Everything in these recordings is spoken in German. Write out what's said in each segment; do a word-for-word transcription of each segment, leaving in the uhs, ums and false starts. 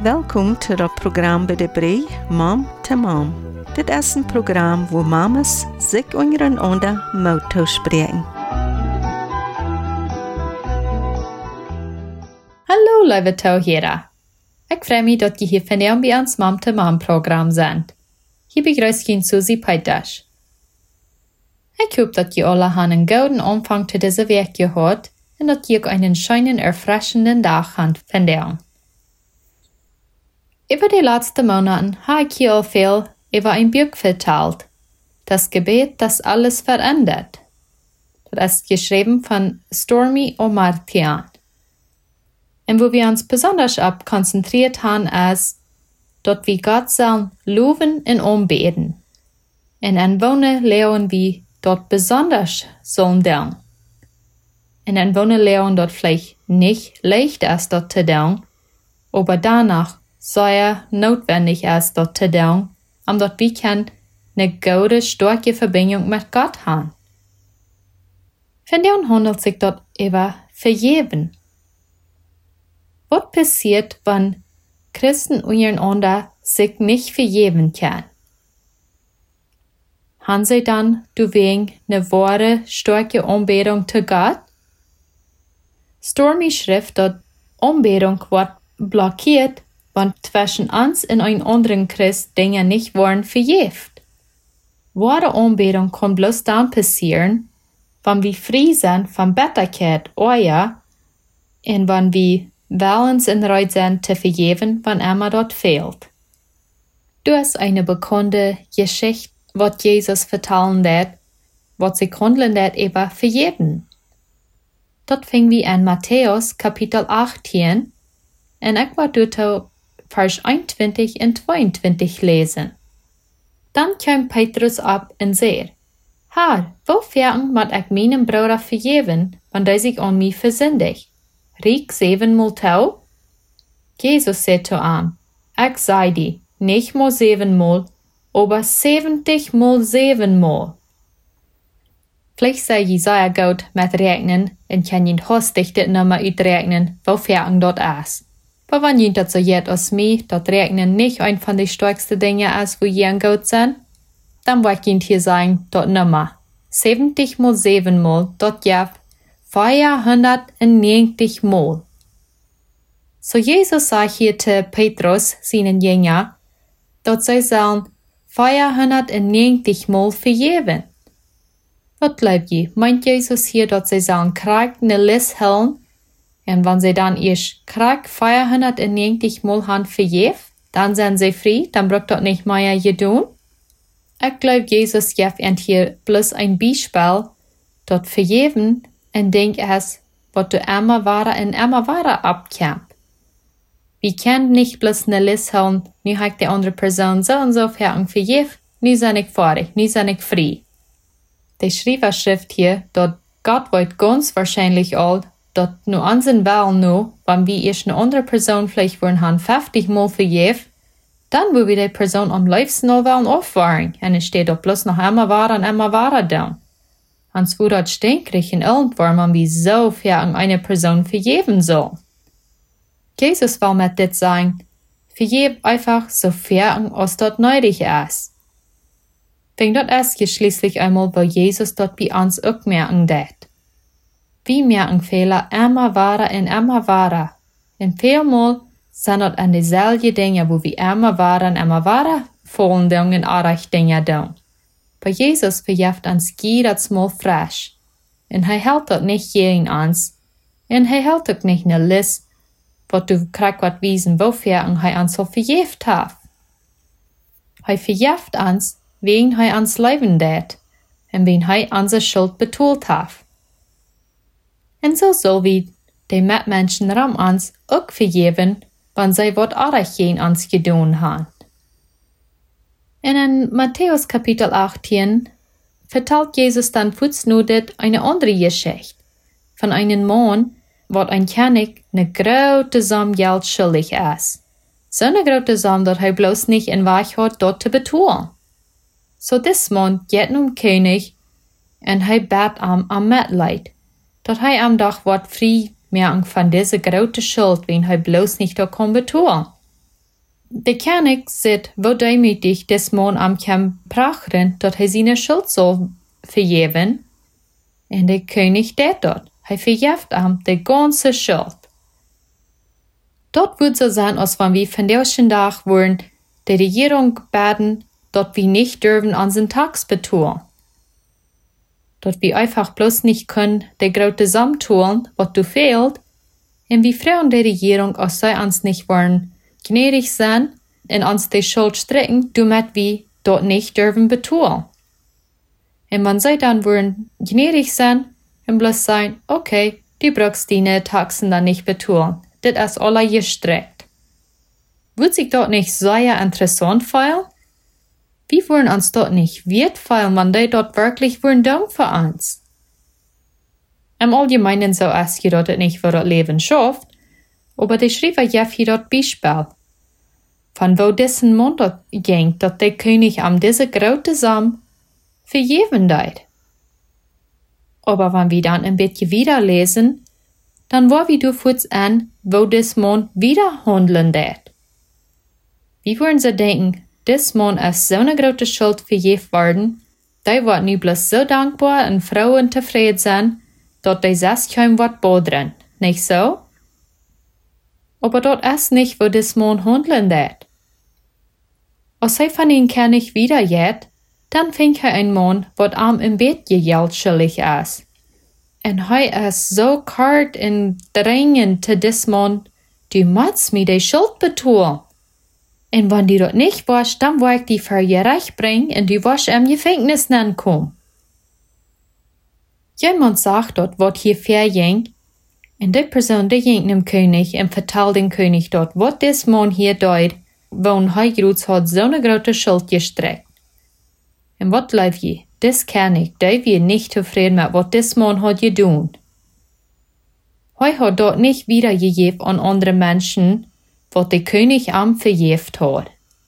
Welkom tot het programma bij de Brei Mom to Mom. Dit is een programma waar mamas zich ondereinander mogen spreken. Hallo lieve toehoorders. Ik freue mich, dat je hier vandaag bij ons Mom to Mom programma bent. Hier begrüßt ich Susie Peiters. Ik hoop dat je alle een gouden Anfang zu deze week gehad en dat je ook einen schönen, erfrischenden Tag habt vandaag. Über die letzten Monaten habe ich hier al viel über ein Buch vertelt. Das Gebet, das alles verändert. Das ist geschrieben von Stormy Omartian. Und wo wir uns besonders ab konzentriert haben, ist, dort wir Gott sollen loben und anbeten. Und an Wohnen lernen wir dort besonders sollen tun. Und an Wohnen lernen dort vielleicht nicht leicht ist, dort zu tun, aber danach sehr notwendig ist, dort zu tun, um dort wir können eine gute, starke Verbindung mit Gott haben. Von dem handelt sich dort über Vergeben. Was passiert, wenn Christen untereinander sich nicht vergeben können? Haben sie dann deswegen eine wahre, starke Anbetung zu Gott? Stormy schrift, dass Anbetung wird blockiert, wenn zwischen uns und ein anderen Christ Dinge nicht worden verjeft. Wahre Anbetung kann bloß dann passieren, wenn wir frei sind von Bitterkeit, Euer, und wenn wir willens und bereit sind zu vergeben, wenn immer dort fehlt. Du hast eine bekannte Geschichte, was Jesus vertellen wird, was sich handeln wird über Vergeben. Dort fing wir an Matthäus Kapitel achtzehn, und ich war dort Vers einundzwanzig und zweiundzwanzig lesen. Dann kam Petrus ab und sagte, Herr, wofern moet ich meinem Bruder vergeben, wenn der sich an mich versündigt? Riek zevenmal tau? Jesus sagte zu ihm, ich sei dir, nicht mal siebenmal, aber siebzigmal siebenmal. Vielleicht sei je sehr gut mit rechnen und kann je hastig dit Nummer uitrechnen, wofern dort ist. Aber wenn jemand so jet als mich, dat rechnen nicht ein von den stärksten Dingen ist, wo je gut sind, dann wird jemand hier sagen, dort Nummer. siebzig mal sieben mal, dort jaft vierhundertneunzig mal. So Jesus sagt hier zu Petrus, seinen Jünger, dort sie sollen vierhundertneunzig mal vergeben. Was glaubt ihr? Meint Jesus hier, dass sie sollen Krieg ne Liss hellen? Und wenn sie dann ihr Krieg vierhundertneunzig mal haben vergeben, dann sind sie frei, dann braucht dort nicht mehr gedun? Ich glaube, Jesus gibt uns hier bloß ein Beispiel, dort vergeben, und denk es, was du immer weiter und immer weiter abkämpft. Wir können nicht bloß ne List haben, nu hat die andere Person so und so viel vergeben, nu sind ich fertig, nu sind ich frei. Die Schrift hier, dort Gott wird ganz wahrscheinlich all, dort nur unseren Willen nur, wenn wir erst eine andere Person vielleicht wollen haben, fünfzig Mal vergeben, dann will wir die Person am liebsten noch wollen aufwahren, und es steht doch bloß noch immer weiter und immer weiter da. Ans wo dort stinkrig in irgendwann man wie so viel an eine Person vergeben soll. Jesus will mit dit sagen, vergeb einfach so viel als dort nötig ist. Denn dort ist ja schließlich einmal, weil Jesus dort bei uns auch merken det. Wir merken Fehler immer weiter und immer weiter. Und vielmal sind dort an dieselben Dinge, wo wir immer weiter und immer weiter fallen und andere Dinge tun. Bei Jesus verjeft uns jedes Mal frisch. Und er hält dort nicht jeden uns. Und er hält auch nicht eine List, wo du kriegst was wiesen, wofür er uns so verjeft hat. Er verjeft uns, wegen er uns leben det, und wegen er unsere Schuld betont hat. Und so soll wir die Mitmenschen rum uns auch vergeben, wenn sie was anderes gegen uns getan haben. Und in Matthäus Kapitel achtzehn vertellt Jesus dann fußnotet eine andere Geschichte von einem Mann, wat ein König eine große Summe Geld schuldig ist. So eine große Summe, dass er bloß nicht in Weg hat, dort zu bezahlen. So this Mann geht nun König und er bat am am Mitleid, dass er am Tag wat frei merken von dieser großen Schuld, wen er bloß nicht da kann bezahlen. De König sieht, wo demütig des Mann am Camp prachen, dort hij seine Schuld soll vergeben. En de König deed dort. Hij vergeeft am de ganze Schuld. Dort wird so sein, als wenn wir von der Tag wollen, die Regierung baden, dort wir nicht dürfen unseren Tax betun. Dort wir einfach bloß nicht können, die große Samm tun, was du fehlt, und wir fragen die Regierung, als sie uns nicht wollen, gnädig sein und uns die Schuld strecken, damit wir dort nicht dürfen betun. Und wenn sie dann wollen gnädig sein, und bloß sagen, okay, du brauchst deine Taxen dann nicht betun, das ist alle gestreckt. Wird sich dort nicht sehr interessant fühlen? Wir wollen uns dort nicht wertfallen, wenn die dort wirklich wollen Dank für uns. Im Allgemeinen so ist je dort nicht, wo das Leben schafft, aber die schreiben ja hier dort Beispiel. Von wo dessen Mund dort ging, dass der König am diese große Samen vergeben deit. Aber wenn wir dann ein bisschen wieder lesen, dann war wir du kurz an, wo des Mann wieder handeln deit. Wie wollen sie denken, des Mann ist so eine große Schuld vergeben worden, die wird nu bloß so dankbar und froh und zufrieden sein, dass die selbst kaum wat bodern, nicht so? Aber dort ist nicht, wo des Mann handeln deit. Als er von ihn König wieder jet, dann fängt er ein Mann, wat am im Bett Geld schuldig ist. Und er ist so kalt und dringend zu des Mann, du musst mir die Schuld betun. Und wenn du dort nicht warst, dann will ich die vor Gericht bringen und du wirst im Gefängnis kommen. Jemand sagt dort, was hier verging, und die Person, die ging dem König und vertellt dem König dort, was des Mann hier deut, wo ein Heigruz hat so eine große Schuld gestreckt. Und was leib je? Des König, der wir nicht zufrieden mit, was des Mann hat getan. Hij hat dort nicht wiedergegeben an andere Menschen, was der König am vergeft hat.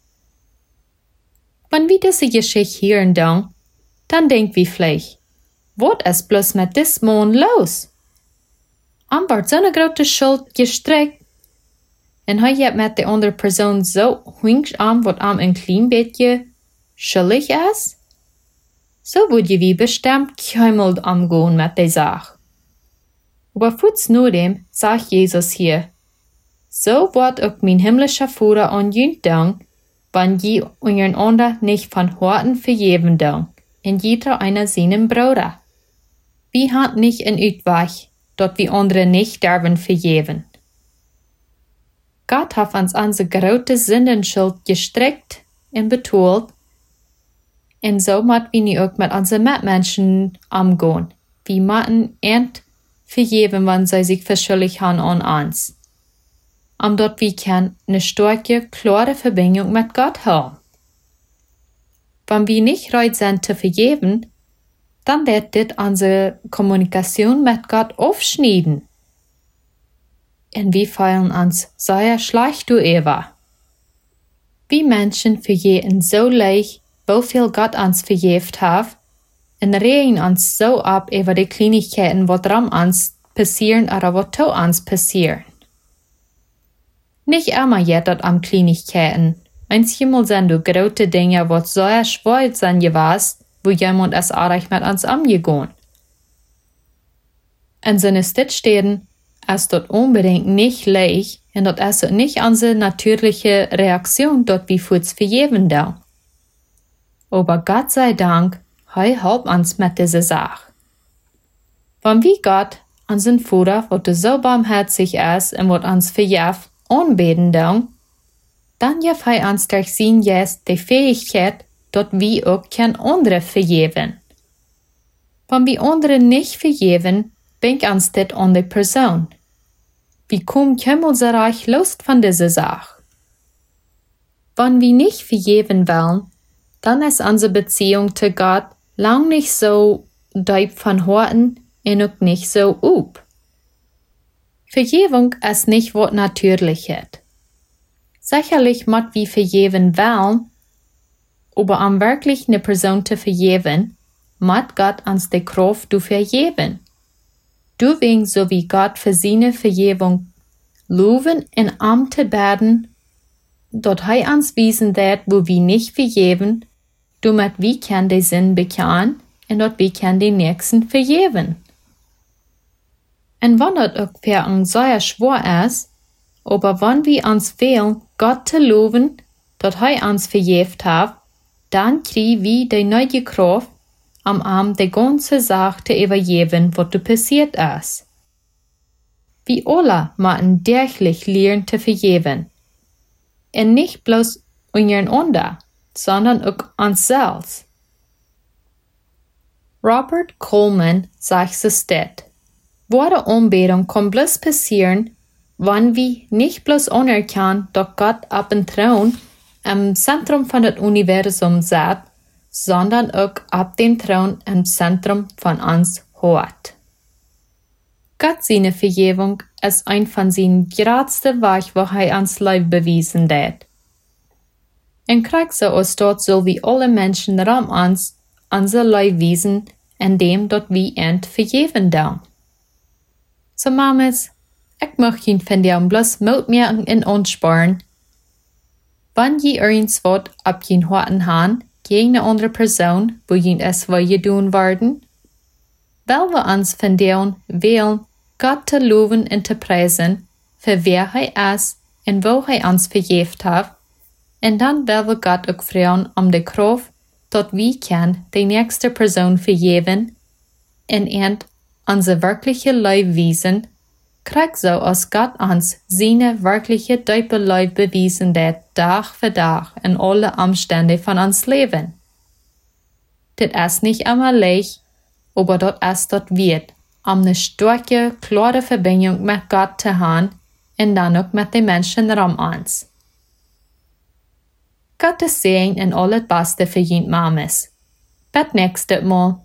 Wenn wir diese Geschichte hören dann, dann denken wir vielleicht, was ist bloß mit des Mann los? Am wird so eine große Schuld gestreckt, und hij hat mit der anderen Person so hüngst am, was am ein klein bisschen schuldig ist? So würde wir bestimmt keimelt amgehen mit der Sache. Aber kurz nur dem sagt Jesus hier, so wird auch mein himmlischer Vater an jünt dank, wenn je einander nicht von Herzen vergeben dank, in jeder einer seinem Bruder. Wir haben nicht ein Utweg, dort wir andere nicht dürfen vergeben. Gott hat uns unsere große Sündenschuld gestreckt und betont, und so müssen wir nie auch mit unseren Mitmenschen umgehen. Wir müssen end vergeben, wenn sie sich verschuldigt haben an uns. Um dort wir können eine starke, klare Verbindung mit Gott haben. Wenn wir nicht bereit sind zu vergeben, dann wird das unsere Kommunikation mit Gott aufschneiden. Und wir fühlen uns sehr schlecht darüber. Wir Menschen vergeben so leicht, wo viel Gott uns vergeben hat, und regen uns so ab über die Kleinigkeiten, was dran uns passieren oder was to uns passieren. Nicht immer jet dort am Kleinigkeiten. Manchmal sind du große Dinge, was so schwer sind gewesen, wo jemand es auch mit uns umgegangen. In seine Stittstehen ist dort unbedingt nicht leicht, und dort ist nicht unsere natürliche Reaktion, dort wie kurz vergeben da. Aber Gott sei Dank, er hilft uns mit dieser Sache. Wenn wir Gott, unseren Vater, der so barmherzig ist und wird uns vergibt, anbeten dann, dann gibt er uns durch sein Geist die Fähigkeit, dass wir auch kein andere vergeben. Wenn wir andere nicht vergeben, bringt uns das an die Person. Wir kommen himmelreich Lust von dieser Sache. Wenn wir nicht vergeben wollen, dann ist unsere Beziehung zu Gott lang nicht so deep von Herzen und auch nicht so up. Vergebung ist nicht was Natürliches. Sicherlich muss wir vergeben wollen, aber um wirklich eine Person zu vergeben, muss Gott uns die Kraft zu vergeben. Deswegen so wie Gott für seine Vergebung loben und am zu beten, dat hij ons wiesen dat wo wie nicht vergeven, domet wie kan de zin bekaan en dat wie kan de nächsten vergeven. En wanneer het ook für uns sehr schwer ist, aber wenn wir uns fehlen, Gott zu loben, dat hij ons vergeeft hat, dann kriegen wir die neue Kraft, am Arm die ganze Sache zu übergeben, was du passiert ist. Wir alle müssen täglich lernen zu vergeben. Und nicht bloß untereinander, sondern auch uns selbst. Robert Coleman sagt es dat. Wahre Anbetung kann bloß passieren, wenn wir nicht bloß anerkennen, dass Gott auf dem Thron im Zentrum von dem Universum sitzt, sondern auch auf dem Thron im Zentrum von uns hat. Gott seine Vergebung ist ein von seinen größten Werken, wo er uns Leben bewiesen hat. In Krieg so ist dort so wie alle Menschen rum uns unser Leben wiesen, indem dort wir end vergeben da. So Mames, ich möchte ihn von dir bloß mitmerken in uns sparen. Wenn je irgendwas wat ab jen harten han gegen eine andere Person, wo jen es will je tun werden, weil wir uns von deren wählen, Gott zu loben und zu preisen, für wer er ist und wo er uns vergeben hat, und dann will wir Gott auch fragen um die Kraft, dass wir kann die nächste Person vergeben und end unser wirkliche Leben wiesen, krieg so als Gott uns seine wirkliche tiefe Leben bewiesen hat, Tag für Tag in alle Umstände von uns Leben. Das ist nicht immer leicht, aber das ist das wird, um eine starke, klare Verbindung mit Gott zu haben und dann auch mit den Menschen um uns. Gottes Segen und alles Beste für jeden Mames. Bis nächstes Mal.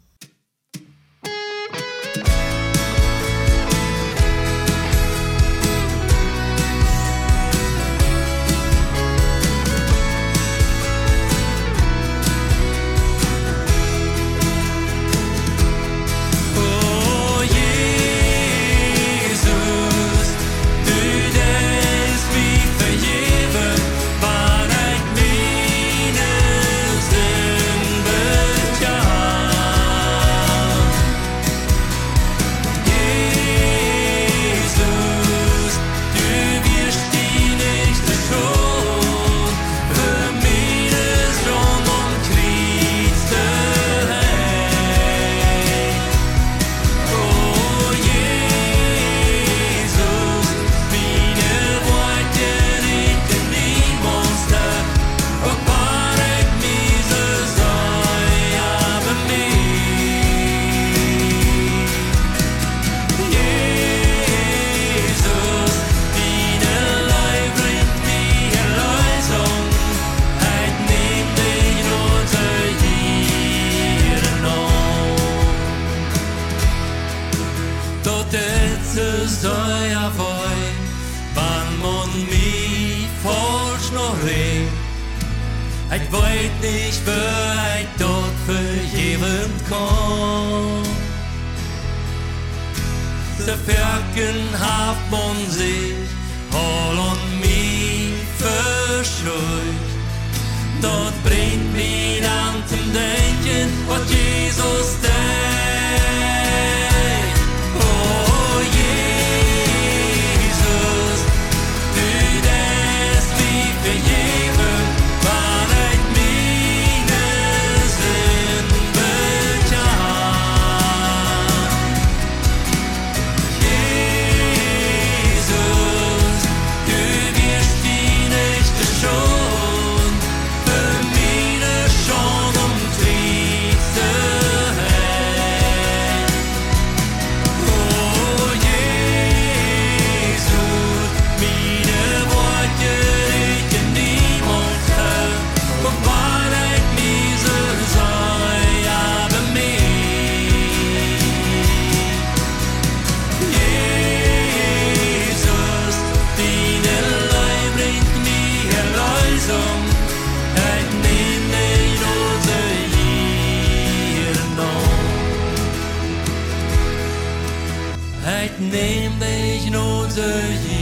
Ik weet niet waar ik dat vergeven kan. De Werken hat man sich all an mich verscheucht. Dat bringt mich dann zum Denken, was Jesus denkt. Oh Jesus, du lässt mich vergeben, wann ich meine Sünden bekannt. Jesus, du wirst die Nächte schon für meine Schuld und Triebe hält. Oh Jesus, meine Worte richten niemals her, und weil ich miese sei, aber mich. Jesus, deine Leib bringt mir Erlösung, ich nehm dich unter ihren Arm. Ich nehm dich unter